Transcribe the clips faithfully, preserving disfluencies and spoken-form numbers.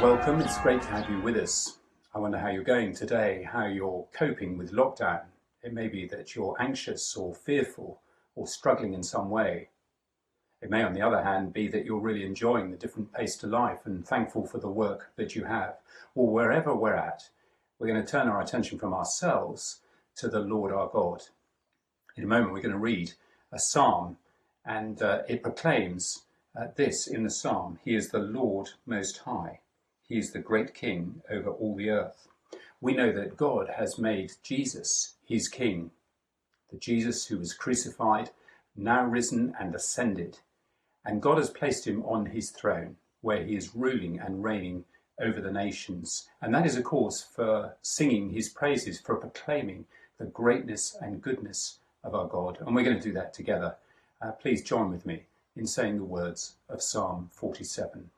welcome. It's great to have you with us. I wonder how you're going today, how you're coping with lockdown. It may be that you're anxious or fearful or struggling in some way. It may, on the other hand, be that you're really enjoying the different pace to life and thankful for the work that you have. Or wherever we're at, we're going to turn our attention from ourselves to the Lord our God. In a moment, we're going to read a psalm, and uh, it proclaims uh, this in the psalm: He is the Lord Most High. He is the great King over all the earth. We know that God has made Jesus his King, the Jesus who was crucified, now risen and ascended. And God has placed him on his throne, where he is ruling and reigning over the nations. And that is, of course, for singing his praises, for proclaiming the greatness and goodness of our God. And we're going to do that together. Uh, please join with me in saying the words of Psalm forty-seven.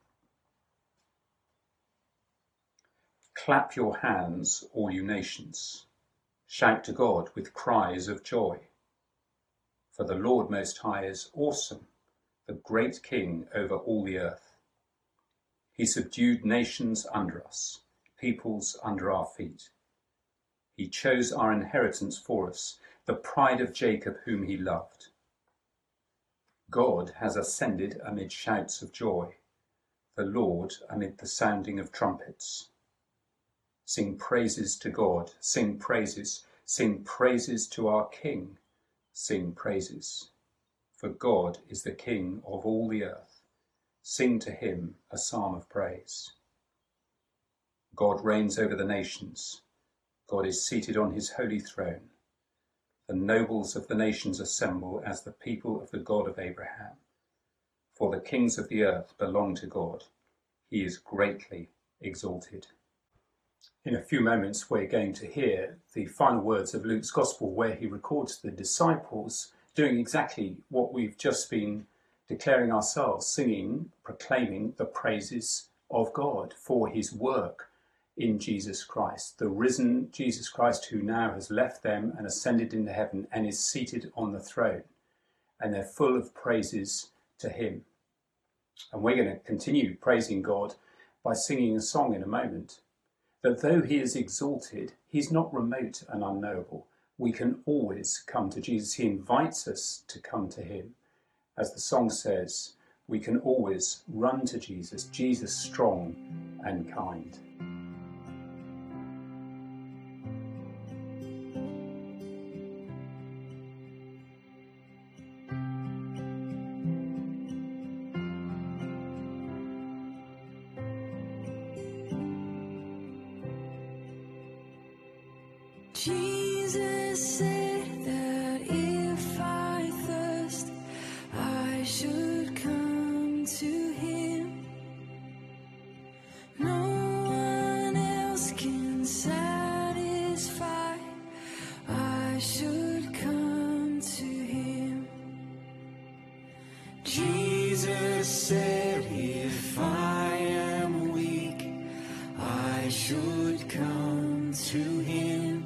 Clap your hands, all you nations. Shout to God with cries of joy. For the Lord Most High is awesome, the great King over all the earth. He subdued nations under us, peoples under our feet. He chose our inheritance for us, the pride of Jacob whom he loved. God has ascended amid shouts of joy, the Lord amid the sounding of trumpets. Sing praises to God, sing praises, sing praises to our King, sing praises. For God is the King of all the earth. Sing to him a psalm of praise. God reigns over the nations. God is seated on his holy throne. The nobles of the nations assemble as the people of the God of Abraham. For the kings of the earth belong to God. He is greatly exalted. In a few moments, we're going to hear the final words of Luke's Gospel, where he records the disciples doing exactly what we've just been declaring ourselves, singing, proclaiming the praises of God for his work in Jesus Christ, the risen Jesus Christ, who now has left them and ascended into heaven and is seated on the throne. And they're full of praises to him. And we're going to continue praising God by singing a song in a moment. That though he is exalted, he's not remote and unknowable. We can always come to Jesus. He invites us to come to him. As the song says, we can always run to Jesus, Jesus strong and kind. Jesus said that if I thirst, I should come to him. No one else can satisfy. I should come to him. Jesus said if I am weak, I should come to him.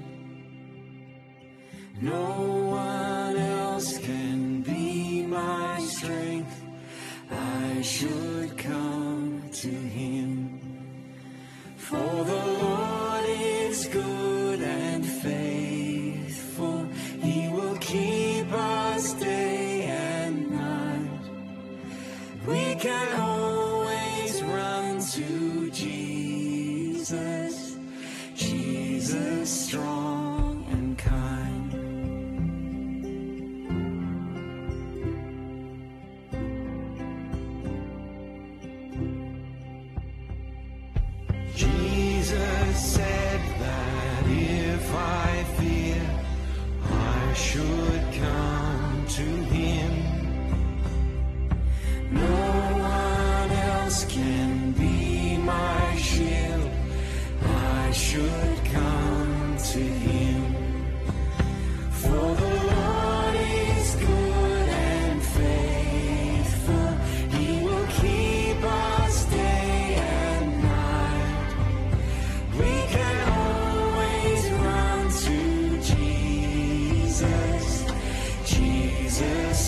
No one else can be my strength. I should come to him. For the Lord is good and faithful. He will keep us day and night. We can always run to Jesus, Jesus strong and kind. Jesus said that if I fear, I should come to him. No one else can be my shield. I should come to him. For the Lord is good and faithful. He will keep us day and night. We can always run to Jesus, Jesus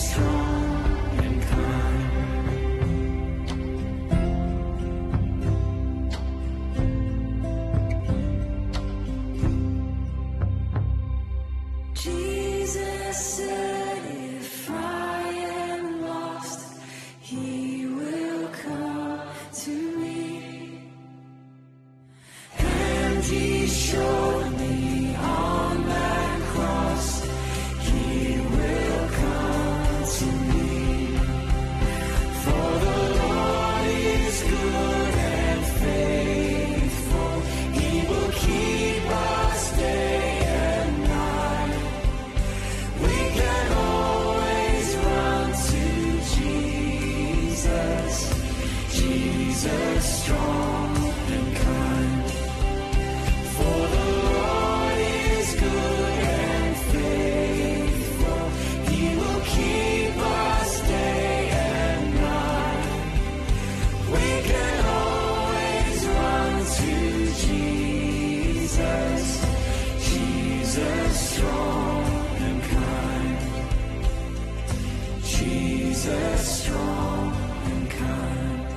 Jesus strong and kind.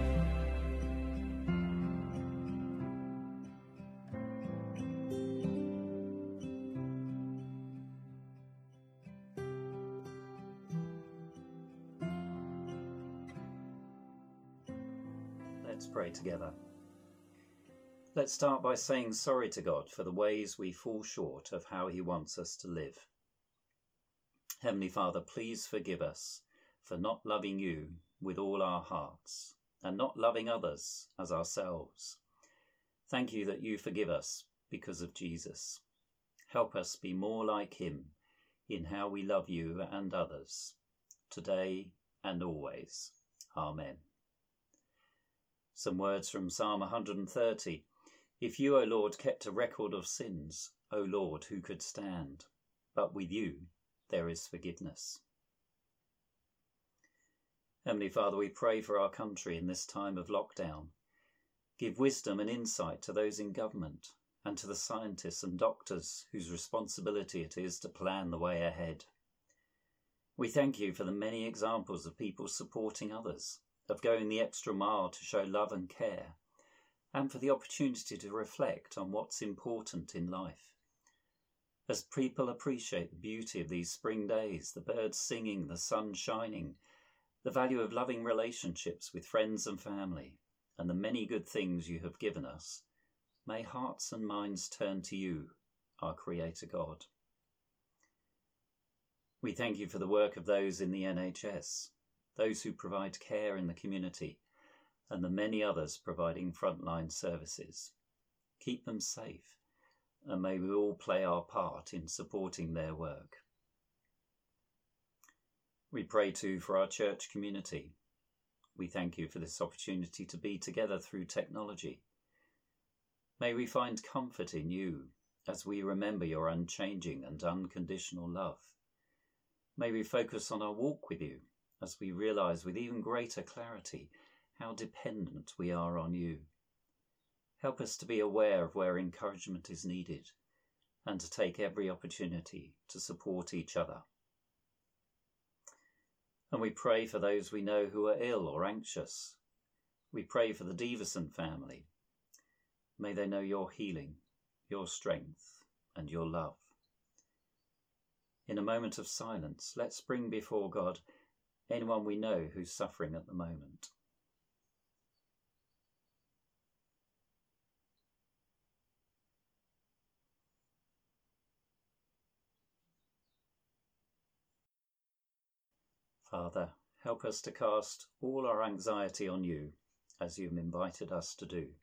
Let's pray together. Let's start by saying sorry to God for the ways we fall short of how he wants us to live. Heavenly Father, please forgive us for not loving you with all our hearts and not loving others as ourselves. Thank you that you forgive us because of Jesus. Help us be more like him in how we love you and others, today and always. Amen. Some words from Psalm one hundred thirty. If you, O Lord, kept a record of sins, O Lord, who could stand? But with you there is forgiveness. Heavenly Father, we pray for our country in this time of lockdown. Give wisdom and insight to those in government and to the scientists and doctors whose responsibility it is to plan the way ahead. We thank you for the many examples of people supporting others, of going the extra mile to show love and care, and for the opportunity to reflect on what's important in life. As people appreciate the beauty of these spring days, the birds singing, the sun shining, the value of loving relationships with friends and family, and the many good things you have given us, may hearts and minds turn to you, our Creator God. We thank you for the work of those in the N H S, those who provide care in the community, and the many others providing frontline services. Keep them safe, and may we all play our part in supporting their work. We pray too for our church community. We thank you for this opportunity to be together through technology. May we find comfort in you as we remember your unchanging and unconditional love. May we focus on our walk with you as we realize with even greater clarity how dependent we are on you. Help us to be aware of where encouragement is needed and to take every opportunity to support each other. And we pray for those we know who are ill or anxious. We pray for the Deverson family. May they know your healing, your strength, and your love. In a moment of silence, let's bring before God anyone we know who's suffering at the moment. Father, help us to cast all our anxiety on you, as you've invited us to do.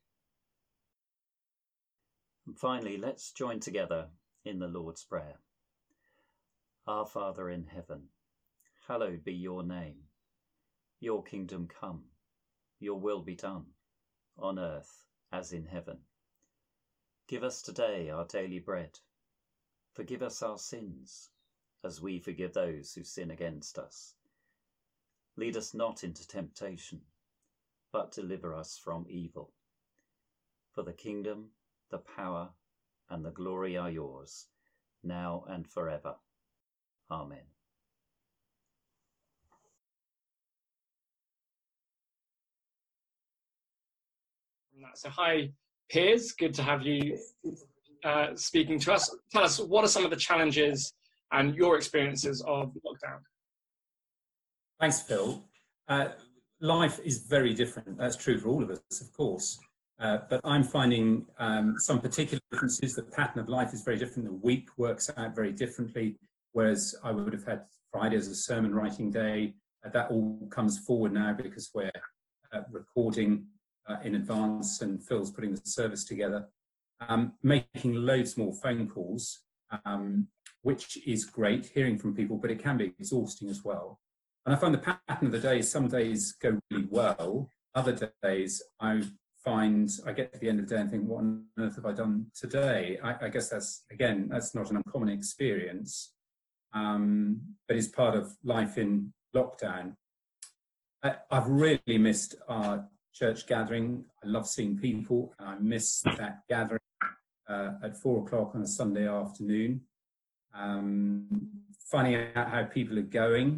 And finally, let's join together in the Lord's Prayer. Our Father in heaven, hallowed be your name. Your kingdom come, your will be done, on earth as in heaven. Give us today our daily bread. Forgive us our sins, as we forgive those who sin against us. Lead us not into temptation, but deliver us from evil. For the kingdom, the power, and the glory are yours, now and forever. Amen. So hi, Piers, good to have you uh, speaking to us. Tell us, what are some of the challenges and your experiences of lockdown? Thanks, Phil. Uh, life is very different. That's true for all of us, of course. Uh, but I'm finding um, some particular differences. The pattern of life is very different. The week works out very differently. Whereas I would have had Friday as a sermon writing day. Uh, that all comes forward now because we're uh, recording uh, in advance and Phil's putting the service together. Um, making loads more phone calls, um, which is great, hearing from people, but it can be exhausting as well. And I find the pattern of the day, some days go really well, other days I find I get to the end of the day and think, what on earth have I done today? I, I guess that's, again, that's not an uncommon experience, um, but it's part of life in lockdown. I, I've really missed our church gathering. I love seeing people, and I miss that gathering uh, at four o'clock on a Sunday afternoon. Um, finding out how people are going,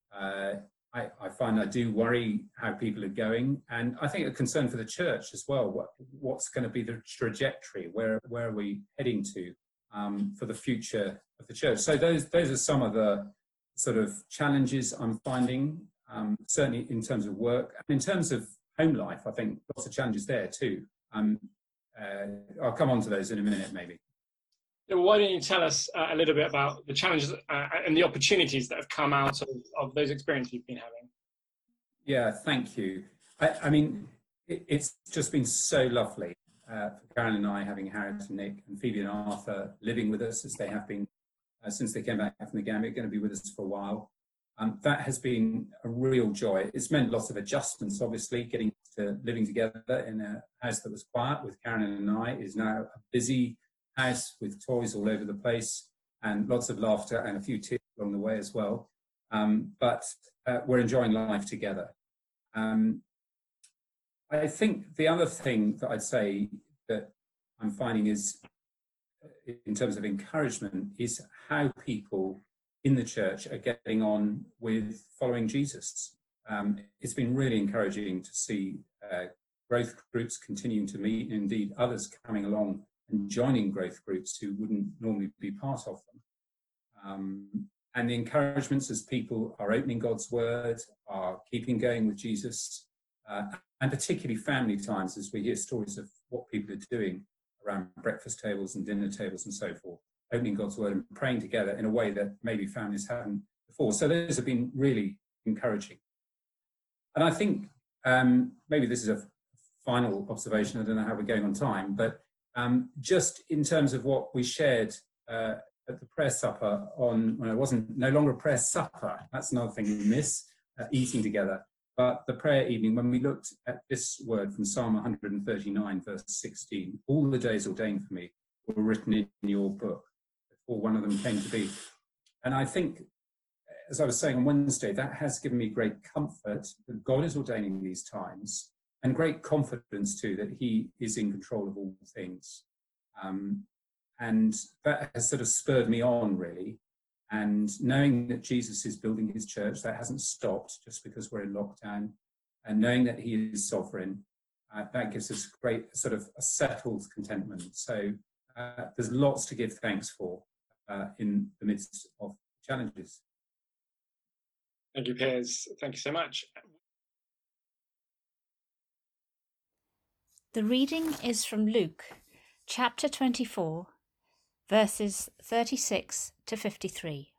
Uh, I, I find I do worry how people are going, and I think a concern for the church as well. What, what's going to be the trajectory? Where where are we heading to um, for the future of the church? So those those are some of the sort of challenges I'm finding, um, certainly in terms of work and in terms of home life. I think lots of challenges there too. Um, uh, I'll come on to those in a minute, maybe. Well, why don't you tell us uh, a little bit about the challenges uh, and the opportunities that have come out of, of those experiences you've been having? Yeah, thank you. I, I mean, it, it's just been so lovely uh, for Karen and I having Harriet and Nick and Phoebe and Arthur living with us as they have been uh, since they came back from the Gambia, going to be with us for a while. Um, that has been a real joy. It's meant lots of adjustments, obviously. Getting to living together in a house that was quiet with Karen and I is now a busy house with toys all over the place and lots of laughter and a few tears along the way as well. Um, but uh, we're enjoying life together. Um, I think the other thing that I'd say that I'm finding is, in terms of encouragement, is how people in the church are getting on with following Jesus. Um, it's been really encouraging to see uh, growth groups continuing to meet, and indeed others coming along and joining growth groups who wouldn't normally be part of them. Um, and the encouragements as people are opening God's word, are keeping going with Jesus, uh, and particularly family times as we hear stories of what people are doing around breakfast tables and dinner tables and so forth, opening God's word and praying together in a way that maybe families haven't before. So those have been really encouraging. And I think um, maybe this is a final observation. I don't know how we're going on time, but Um, just in terms of what we shared uh, at the prayer supper on, when it wasn't no longer a prayer supper, that's another thing we miss, uh, eating together, but the prayer evening, when we looked at this word from Psalm one thirty-nine, verse sixteen, all the days ordained for me were written in your book before one of them came to be. And I think, as I was saying on Wednesday, that has given me great comfort that God is ordaining these times, and great confidence too that he is in control of all things. Um, and that has sort of spurred me on, really. And knowing that Jesus is building his church, that hasn't stopped just because we're in lockdown. And knowing that he is sovereign, uh, that gives us great sort of a settled contentment. So uh, there's lots to give thanks for uh, in the midst of challenges. Thank you, Piers. Thank you so much. The reading is from Luke, chapter twenty-four, verses thirty-six to fifty-three.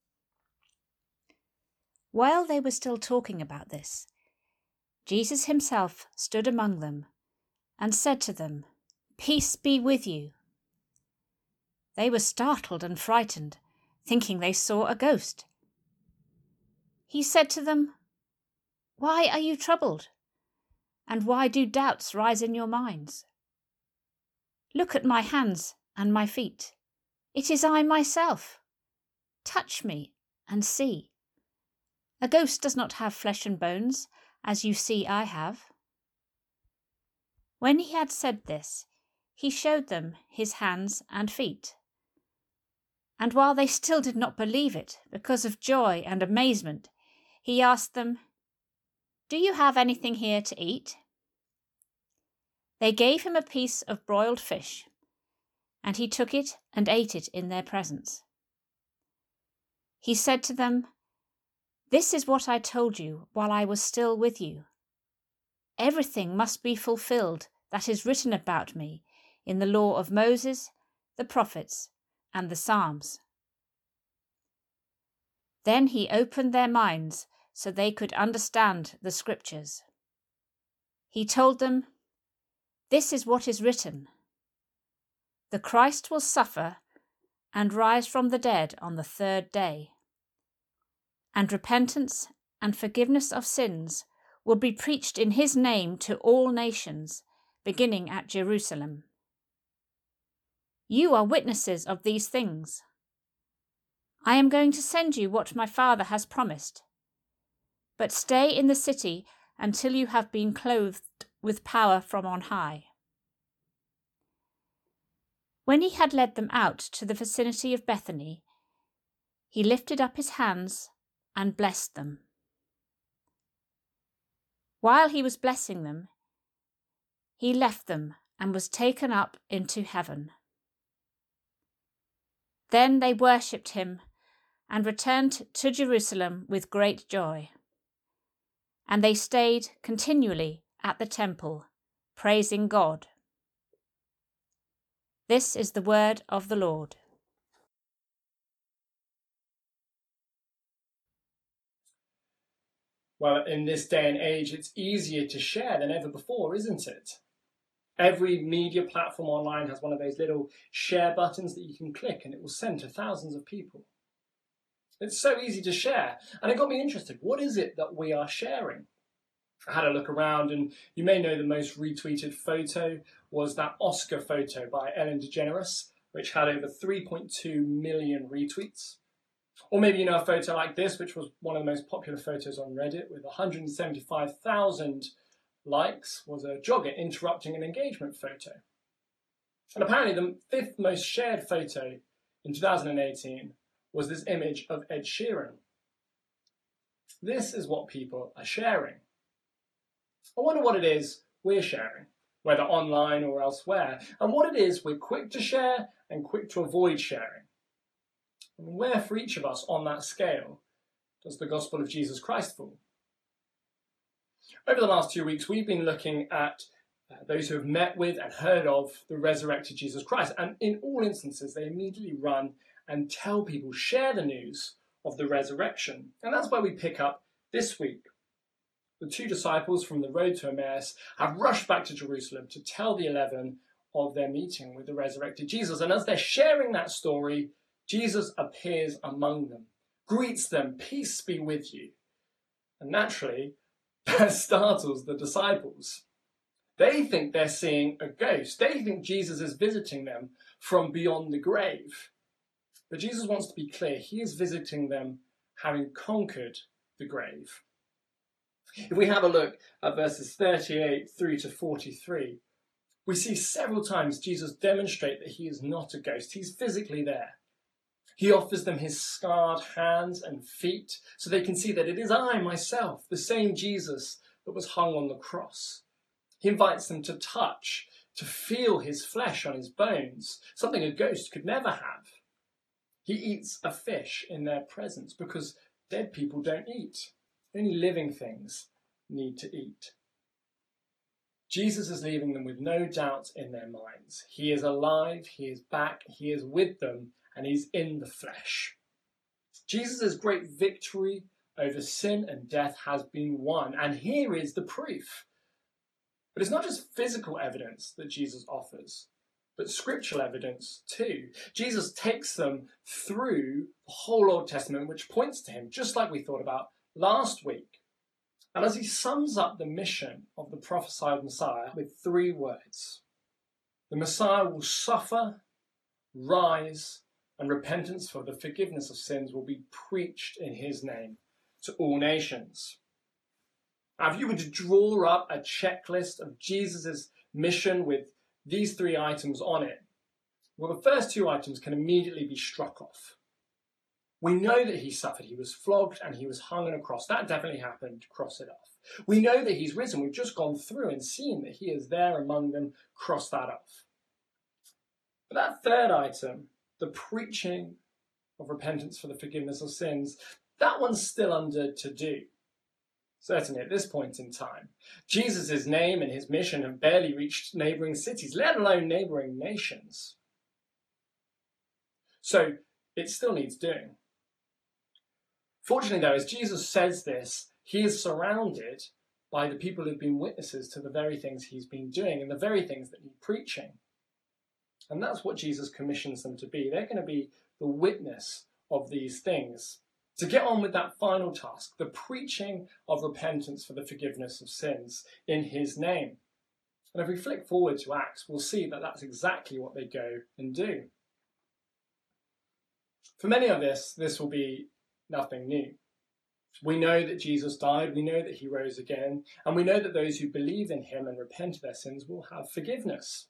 While they were still talking about this, Jesus himself stood among them and said to them, "Peace be with you." They were startled and frightened, thinking they saw a ghost. He said to them, "Why are you troubled? And why do doubts rise in your minds? Look at my hands and my feet. It is I myself. Touch me and see. A ghost does not have flesh and bones, as you see I have." When he had said this, he showed them his hands and feet. And while they still did not believe it, because of joy and amazement, he asked them, "Do you have anything here to eat?" They gave him a piece of broiled fish, and he took it and ate it in their presence. He said to them, "This is what I told you while I was still with you. Everything must be fulfilled that is written about me in the law of Moses, the prophets, and the Psalms." Then he opened their minds so they could understand the scriptures. He told them, "This is what is written. The Christ will suffer and rise from the dead on the third day. And repentance and forgiveness of sins will be preached in his name to all nations, beginning at Jerusalem. You are witnesses of these things. I am going to send you what my Father has promised. But stay in the city until you have been clothed with power from on high." When he had led them out to the vicinity of Bethany, he lifted up his hands and blessed them. While he was blessing them, he left them and was taken up into heaven. Then they worshipped him and returned to Jerusalem with great joy. And they stayed continually at the temple, praising God. This is the word of the Lord. Well, in this day and age, it's easier to share than ever before, isn't it? Every media platform online has one of those little share buttons that you can click and it will send to thousands of people. It's so easy to share. And it got me interested. What is it that we are sharing? I had a look around, and you may know the most retweeted photo was that Oscar photo by Ellen DeGeneres, which had over three point two million retweets. Or maybe you know a photo like this, which was one of the most popular photos on Reddit with one hundred seventy-five thousand likes, was a jogger interrupting an engagement photo. And apparently the fifth most shared photo in two thousand eighteen was this image of Ed Sheeran. This is what people are sharing. I wonder what it is we're sharing, whether online or elsewhere, and what it is we're quick to share and quick to avoid sharing. And where for each of us on that scale does the gospel of Jesus Christ fall? Over the last two weeks, we've been looking at uh, those who have met with and heard of the resurrected Jesus Christ. And in all instances, they immediately run and tell people, share the news of the resurrection. And that's where we pick up this week. The two disciples from the road to Emmaus have rushed back to Jerusalem to tell the eleven of their meeting with the resurrected Jesus. And as they're sharing that story, Jesus appears among them, greets them, peace be with you. And naturally, that startles the disciples. They think they're seeing a ghost. They think Jesus is visiting them from beyond the grave. But Jesus wants to be clear. He is visiting them having conquered the grave. If we have a look at verses thirty-eight through to forty-three, we see several times Jesus demonstrate that he is not a ghost. He's physically there. He offers them his scarred hands and feet so they can see that it is I, myself, the same Jesus that was hung on the cross. He invites them to touch, to feel his flesh on his bones, something a ghost could never have. He eats a fish in their presence because dead people don't eat. Only living things need to eat. Jesus is leaving them with no doubt in their minds. He is alive, he is back, he is with them, and he's in the flesh. Jesus' great victory over sin and death has been won, and here is the proof. But it's not just physical evidence that Jesus offers, but scriptural evidence too. Jesus takes them through the whole Old Testament, which points to him, just like we thought about last week. And as he sums up the mission of the prophesied Messiah with three words, the Messiah will suffer, rise, and repentance for the forgiveness of sins will be preached in his name to all nations. Now, if you were to draw up a checklist of Jesus' mission with these three items on it, well, the first two items can immediately be struck off. We know that he suffered. He was flogged and he was hung on a cross. That definitely happened. Cross it off. We know that he's risen. We've just gone through and seen that he is there among them. Cross that off. But that third item, the preaching of repentance for the forgiveness of sins, that one's still under to do. Certainly at this point in time. Jesus' name and his mission have barely reached neighbouring cities, let alone neighbouring nations. So it still needs doing. Fortunately, though, as Jesus says this, he is surrounded by the people who've been witnesses to the very things he's been doing and the very things that he's preaching. And that's what Jesus commissions them to be. They're going to be the witness of these things. To get on with that final task, the preaching of repentance for the forgiveness of sins in his name. And if we flick forward to Acts, we'll see that that's exactly what they go and do. For many of us, this will be nothing new. We know that Jesus died, we know that he rose again, and we know that those who believe in him and repent of their sins will have forgiveness.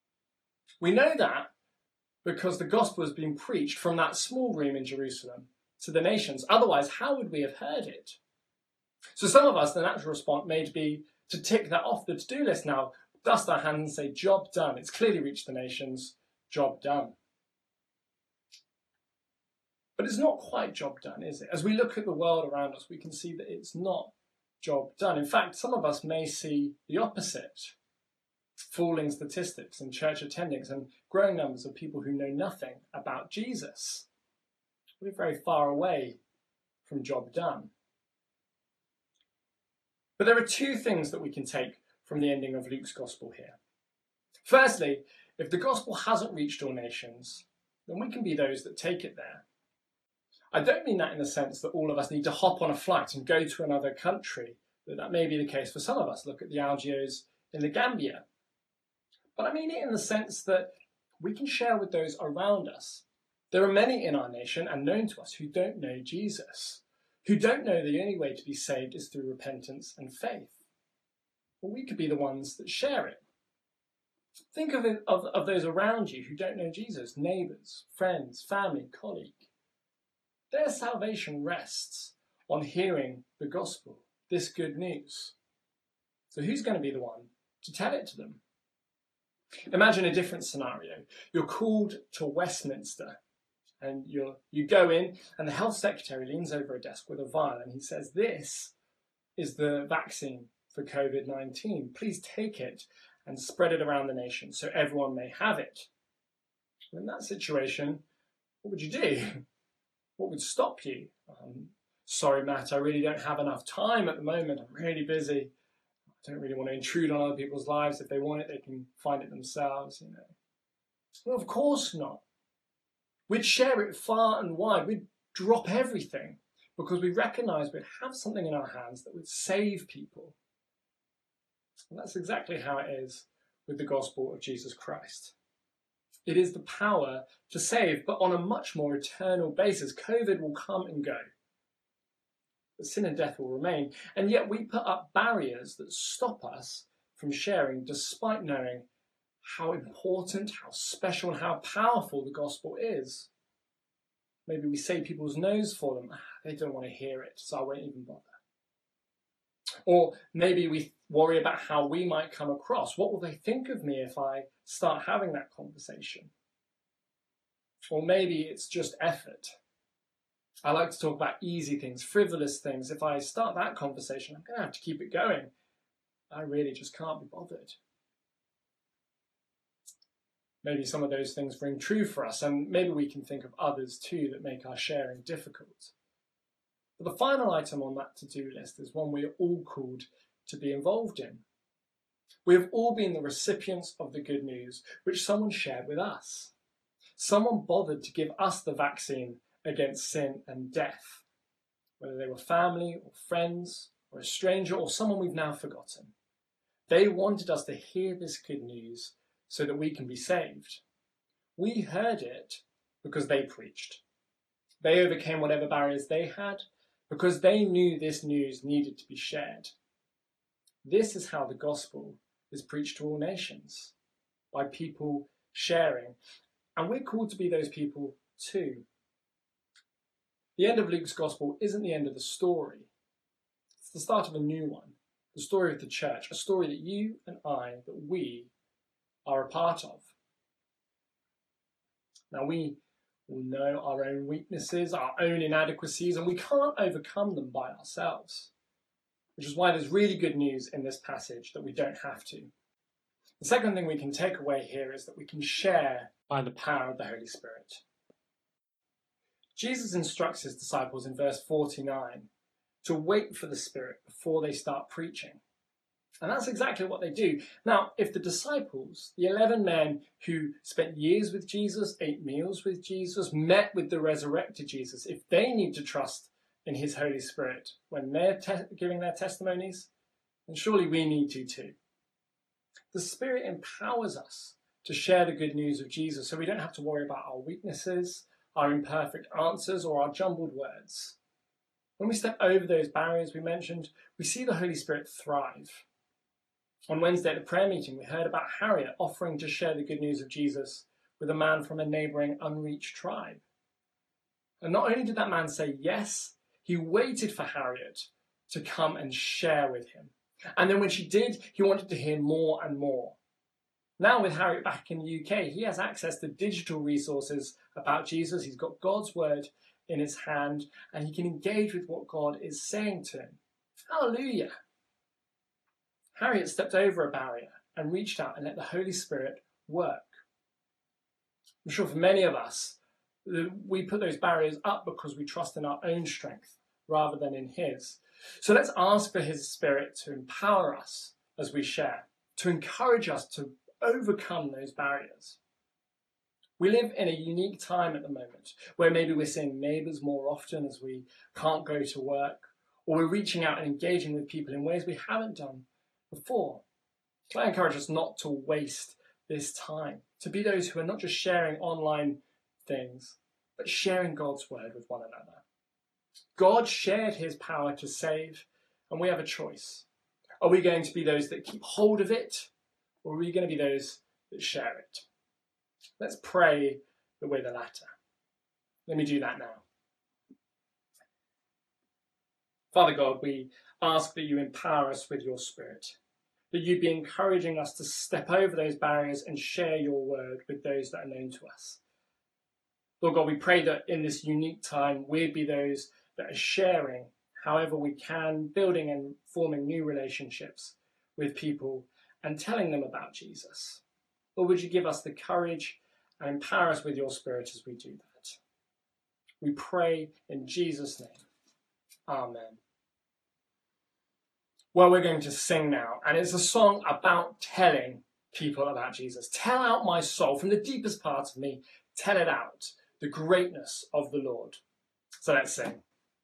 We know that because the gospel has been preached from that small room in Jerusalem to the nations. Otherwise, how would we have heard it? So some of us, the natural response may be to tick that off the to-do list now, dust our hands and say, job done. It's clearly reached the nations, job done. But it's not quite job done, is it? As we look at the world around us, we can see that it's not job done. In fact, some of us may see the opposite. Falling statistics and church attendings and growing numbers of people who know nothing about Jesus. We're very far away from job done. But there are two things that we can take from the ending of Luke's gospel here. Firstly, if the gospel hasn't reached all nations, then we can be those that take it there. I don't mean that in the sense that all of us need to hop on a flight and go to another country. That, that may be the case for some of us. Look at the L G Os in the Gambia. But I mean it in the sense that we can share with those around us. There are many in our nation and known to us who don't know Jesus, who don't know the only way to be saved is through repentance and faith. Well, we could be the ones that share it. Think of, it, of, of those around you who don't know Jesus, neighbours, friends, family, colleague. Their salvation rests on hearing the gospel, this good news. So who's going to be the one to tell it to them? Imagine a different scenario. You're called to Westminster and you're, you go in and the health secretary leans over a desk with a vial and he says, this is the vaccine for COVID nineteen. Please take it and spread it around the nation so everyone may have it. In that situation, what would you do? What would stop you? Um, sorry, Matt, I really don't have enough time at the moment. I'm really busy. I don't really want to intrude on other people's lives. If they want it, they can find it themselves, you know. Well, of course not. We'd share it far and wide. We'd drop everything because we recognise we'd have something in our hands that would save people. And that's exactly how it is with the gospel of Jesus Christ. It is the power to save, but on a much more eternal basis. COVID will come and go. But sin and death will remain. And yet we put up barriers that stop us from sharing despite knowing how important, how special, and how powerful the gospel is. Maybe we say people's no's for them. They don't want to hear it, so I won't even bother. Or maybe we worry about how we might come across. What will they think of me if I start having that conversation? Or maybe it's just effort. I like to talk about easy things, frivolous things. If I start that conversation, I'm going to have to keep it going. I really just can't be bothered. Maybe some of those things ring true for us, and maybe we can think of others too that make our sharing difficult. But the final item on that to-do list is one we are all called to be involved in. We have all been the recipients of the good news which someone shared with us. Someone bothered to give us the vaccine against sin and death, whether they were family or friends or a stranger or someone we've now forgotten. They wanted us to hear this good news so that we can be saved. We heard it because they preached. They overcame whatever barriers they had because they knew this news needed to be shared. This is how the gospel is preached to all nations, by people sharing. And we're called to be those people too. The end of Luke's gospel isn't the end of the story. It's the start of a new one, the story of the church, a story that you and I, that we are a part of. Now we all know our own weaknesses, our own inadequacies, and we can't overcome them by ourselves, which is why there's really good news in this passage that we don't have to. The second thing we can take away here is that we can share by the power of the Holy Spirit. Jesus instructs his disciples in verse forty-nine to wait for the Spirit before they start preaching. And that's exactly what they do. Now, if the disciples, the eleven men who spent years with Jesus, ate meals with Jesus, met with the resurrected Jesus, if they need to trust in his Holy Spirit when they're te- giving their testimonies, then surely we need to too. The Spirit empowers us to share the good news of Jesus so we don't have to worry about our weaknesses, our imperfect answers, or our jumbled words. When we step over those barriers we mentioned, we see the Holy Spirit thrive. On Wednesday at the prayer meeting, we heard about Harriet offering to share the good news of Jesus with a man from a neighbouring unreached tribe. And not only did that man say yes, he waited for Harriet to come and share with him. And then when she did, he wanted to hear more and more. Now with Harriet back in the U K, he has access to digital resources about Jesus. He's got God's word in his hand, and he can engage with what God is saying to him. Hallelujah! Harriet stepped over a barrier and reached out and let the Holy Spirit work. I'm sure for many of us, we put those barriers up because we trust in our own strength rather than in his. So let's ask for his Spirit to empower us as we share, to encourage us to overcome those barriers. We live in a unique time at the moment where maybe we're seeing neighbours more often as we can't go to work, or we're reaching out and engaging with people in ways we haven't done before. So I encourage us not to waste this time, to be those who are not just sharing online things, but sharing God's word with one another. God shared his power to save, and we have a choice. Are we going to be those that keep hold of it, or are we going to be those that share it? Let's pray that we're the latter. Let me do that now. Father God, we ask that you empower us with your Spirit, that you be encouraging us to step over those barriers and share your word with those that are known to us. Lord God, we pray that in this unique time, we'd be those that are sharing however we can, building and forming new relationships with people and telling them about Jesus. Lord, would you give us the courage and empower us with your Spirit as we do that? We pray in Jesus' name. Amen. Well, we're going to sing now, and it's a song about telling people about Jesus. Tell out my soul, from the deepest part of me, tell it out, the greatness of the Lord. So let's sing.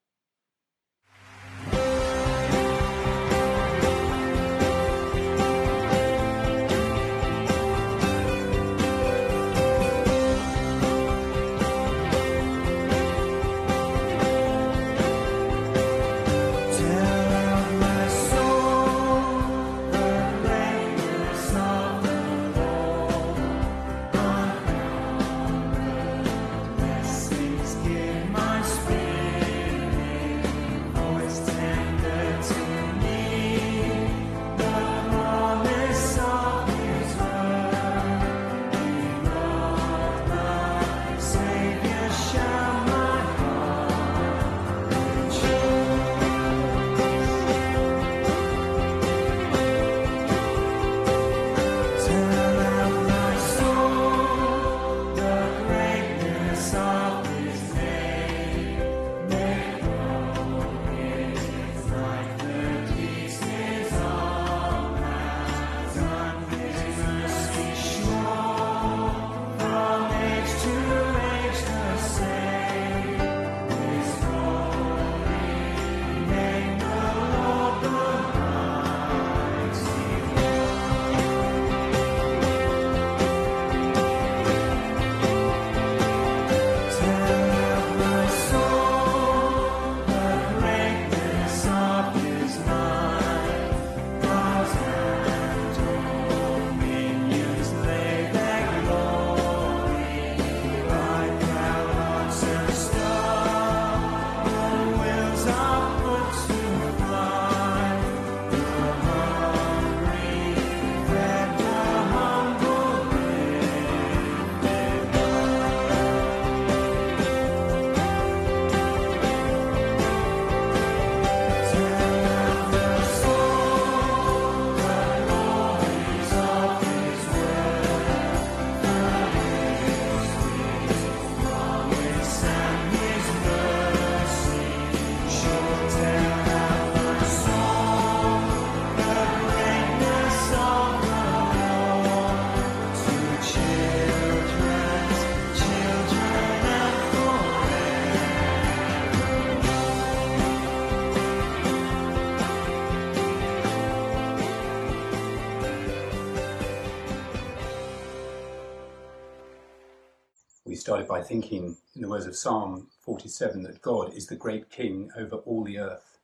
We started by thinking, in the words of Psalm forty-seven, that God is the great King over all the earth.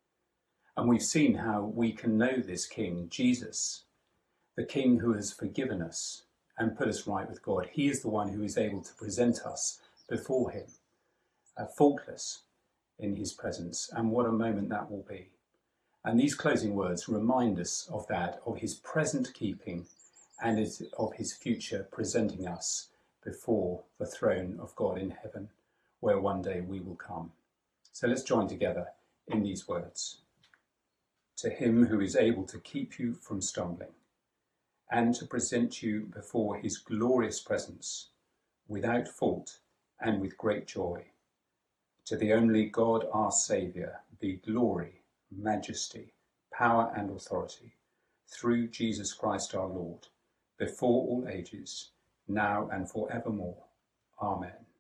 And we've seen how we can know this King, Jesus, the King who has forgiven us and put us right with God. He is the one who is able to present us before him. uh, faultless in his presence. And what a moment that will be. And these closing words remind us of that, of his present keeping and of his future presenting us before the throne of God in heaven, where one day we will come. So let's join together in these words. To him who is able to keep you from stumbling and to present you before his glorious presence without fault and with great joy. To the only God our Saviour be glory, majesty, power and authority through Jesus Christ our Lord, before all ages, now and forevermore. Amen.